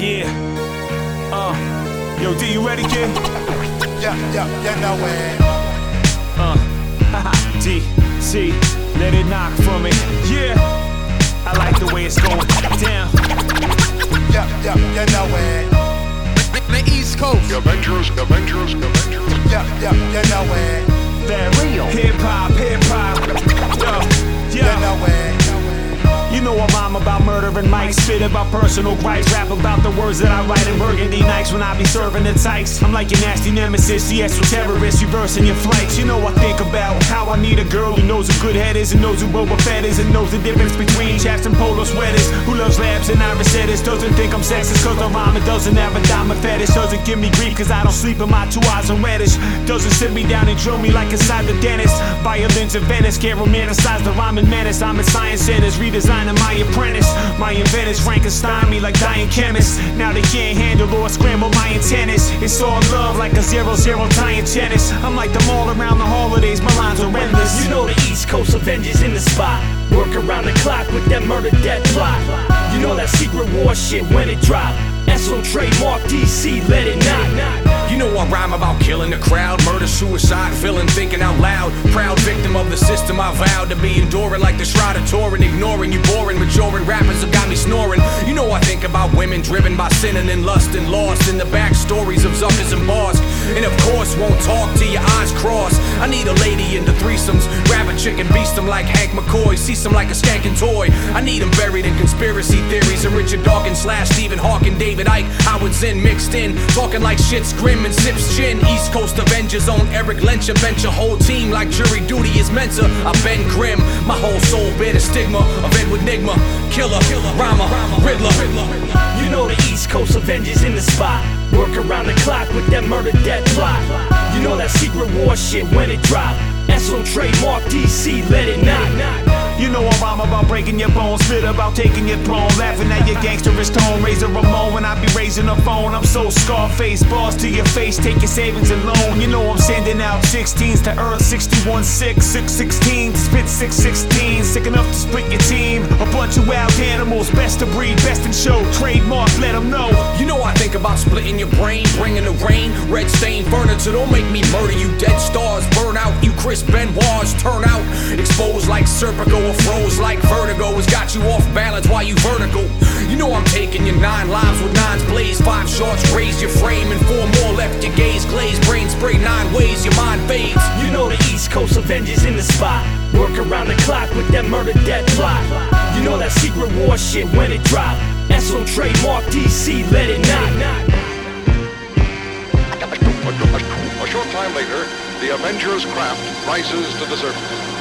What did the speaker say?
Yeah. Yo, D, you ready, kid? You know it. Haha, D, C, let it knock for me. Yeah. I like the way it's going down. You know it. The East Coast. Avengers. You know it. That real hip-hop. Yo, You know it. you know I rhyme about murder and mics, spit about personal gripes, rap about the words that I write in burgundy nights when I be serving the tykes. I'm like your nasty nemesis, yes, with terrorists, reversing your flights. You know I think about how I need a girl who knows who good head is and knows who Boba Fett is and knows the difference between chaps and polo sweaters, who loves labs and irisettes, doesn't think I'm sexist cause I rhyme and doesn't have a diamond fetish, doesn't give me grief cause I don't sleep and my 2 eyes are reddish, doesn't sit me down and drill me like inside the dentist. Violence in Venice, can't romanticize the rhyming menace. I'm in science centers, redesigning my apprentice. My inventors Frankenstein me like dying chemists. Now they can't handle or scramble my antennas. It's all love like a 0-0 tying tennis. I'm like them all around the holidays, my lines are endless. You know the East Coast Avengers in the spot. Work around the clock with that murder death plot. You know that secret war shit when it drop. SO trademark DC, let it knock. You know I rhyme about killing the crowd, murder, suicide, feeling, thinking out loud. Proud victim of the system, I vowed to be enduring like the Shroud of Turin, ignoring you boring, maturing rappers have got me snoring. You know I think about women driven by sinning and lust and lost in the backstories of Zuckers and Bosk. And of course won't talk till your eyes cross. I need a lady into threesomes, grab a chick and beast them like Hank McCoy, see some like a skanking toy. I need them buried in conspiracy theories of Richard Dawkins / Stephen Hawking, David Icke, Howard Zinn mixed in, talking like shit's grim and sips gin. East Coast Avengers on Eric Lynch, bench a whole team like jury duty is meant to. I've been grim, my whole soul bear the stigma of Edward Nigma, killer, rhymer, Riddler. You know the East Coast Avengers in the spot. Work around the clock with that murder death plot. You know that secret war shit when it drop. SO trademark DC, let it knock. You know I rhyme about breaking your bones, spit about taking your throne, laughing at your gangsterist tone, raising Ramon when I be raising the phone. I'm so Scarface, balls to your face, take your savings and loan. You know I'm sending out 16s to Earth, 61-6, 616, spit 616, sick enough to split your team. A bunch of wild animals, best to breed, best in show, trademark, let them know. You know I think about splitting your brain, bringing the rain, red stained furniture, don't make me murder you. Dead stars burn out, you Chris Benoit's turn out, exposed like Serpico or froze like vertigo, has got you off balance while you vertical. You know I'm taking your 9 lives with 9s blaze, 5 shots raise your frame and 4 more left your gaze glaze, brain spray 9 ways your mind fades. You know the East Coast Avengers in the spot. Work around the clock with that murder death plot. You know that secret war shit when it drop. SO trademark DC, let it knock. A short time later, the Avengers craft rises to the surface.